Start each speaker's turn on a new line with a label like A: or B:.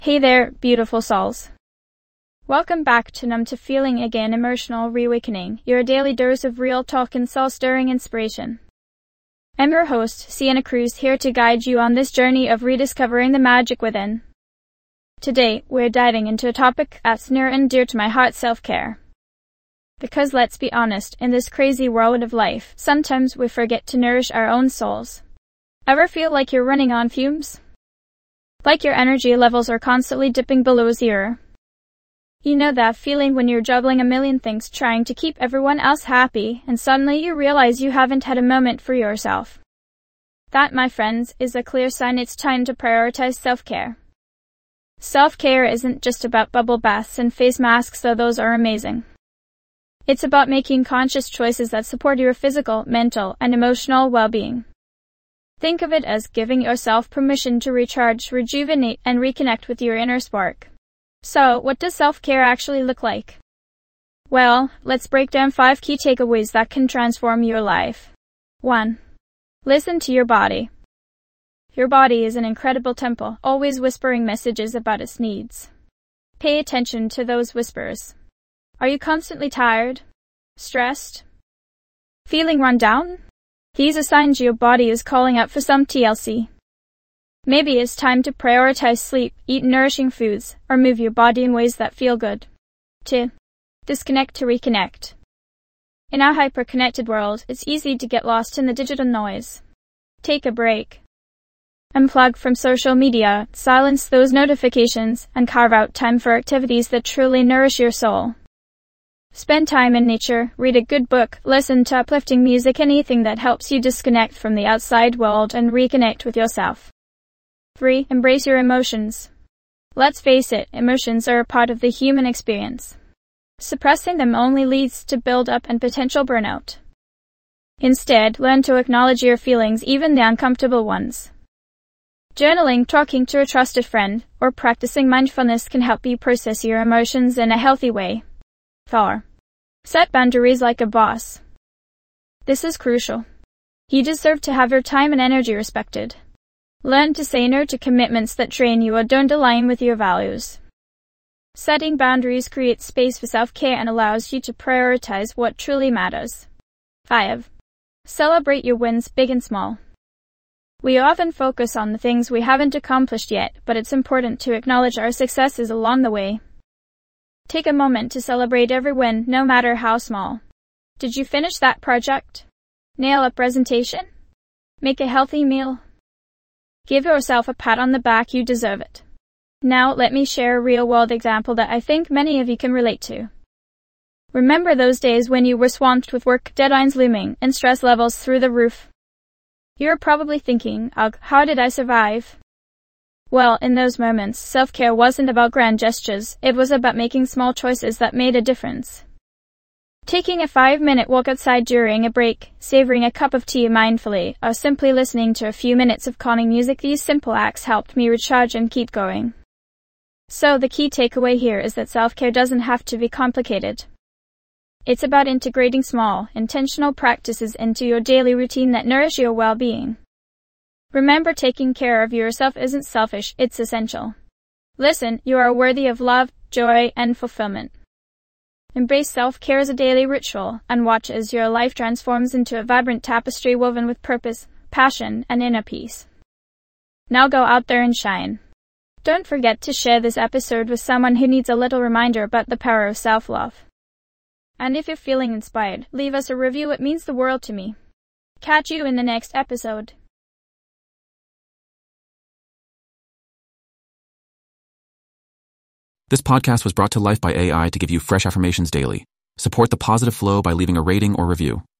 A: Hey there, beautiful souls. Welcome back to Numb to Feeling Again Emotional Reawakening, your daily dose of real talk and soul-stirring inspiration. I'm your host, Sienna Cruz, here to guide you on this journey of rediscovering the magic within. Today, we're diving into a topic that's near and dear to my heart, self-care. Because let's be honest, in this crazy world of life, sometimes we forget to nourish our own souls. Ever feel like you're running on fumes? Like your energy levels are constantly dipping below zero? You know that feeling when you're juggling a million things trying to keep everyone else happy, and suddenly you realize you haven't had a moment for yourself. That, my friends, is a clear sign it's time to prioritize self-care. Self-care isn't just about bubble baths and face masks, though those are amazing. It's about making conscious choices that support your physical, mental, and emotional well-being. Think of it as giving yourself permission to recharge, rejuvenate, and reconnect with your inner spark. So, what does self-care actually look like? Well, let's break down 5 key takeaways that can transform your life. 1. Listen to your body. Your body is an incredible temple, always whispering messages about its needs. Pay attention to those whispers. Are you constantly tired? Stressed? Feeling run down? These are signs your body is calling out for some TLC. Maybe it's time to prioritize sleep, eat nourishing foods, or move your body in ways that feel good. 2. Disconnect to reconnect. In our hyper-connected world, it's easy to get lost in the digital noise. Take a break. Unplug from social media, silence those notifications, and carve out time for activities that truly nourish your soul. Spend time in nature, read a good book, listen to uplifting music, anything that helps you disconnect from the outside world and reconnect with yourself. 3. Embrace your emotions. Let's face it, emotions are a part of the human experience. Suppressing them only leads to build-up and potential burnout. Instead, learn to acknowledge your feelings, even the uncomfortable ones. Journaling, talking to a trusted friend, or practicing mindfulness can help you process your emotions in a healthy way. 4. Set boundaries like a boss. This is crucial. You deserve to have your time and energy respected. Learn to say no to commitments that drain you or don't align with your values. Setting boundaries creates space for self-care and allows you to prioritize what truly matters. 5. Celebrate your wins, big and small. We often focus on the things we haven't accomplished yet, but it's important to acknowledge our successes along the way. Take a moment to celebrate every win, no matter how small. Did you finish that project? Nail a presentation? Make a healthy meal? Give yourself a pat on the back, you deserve it. Now let me share a real-world example that I think many of you can relate to. Remember those days when you were swamped with work, deadlines looming, and stress levels through the roof? You're probably thinking, ugh, how did I survive? Well, in those moments, self-care wasn't about grand gestures, it was about making small choices that made a difference. Taking a 5-minute walk outside during a break, savoring a cup of tea mindfully, or simply listening to a few minutes of calming music, these simple acts helped me recharge and keep going. So the key takeaway here is that self-care doesn't have to be complicated. It's about integrating small, intentional practices into your daily routine that nourish your well-being. Remember, taking care of yourself isn't selfish, it's essential. Listen, you are worthy of love, joy, and fulfillment. Embrace self-care as a daily ritual, and watch as your life transforms into a vibrant tapestry woven with purpose, passion, and inner peace. Now go out there and shine. Don't forget to share this episode with someone who needs a little reminder about the power of self-love. And if you're feeling inspired, leave us a review, it means the world to me. Catch you in the next episode.
B: This podcast was brought to life by AI to give you fresh affirmations daily. Support the positive flow by leaving a rating or review.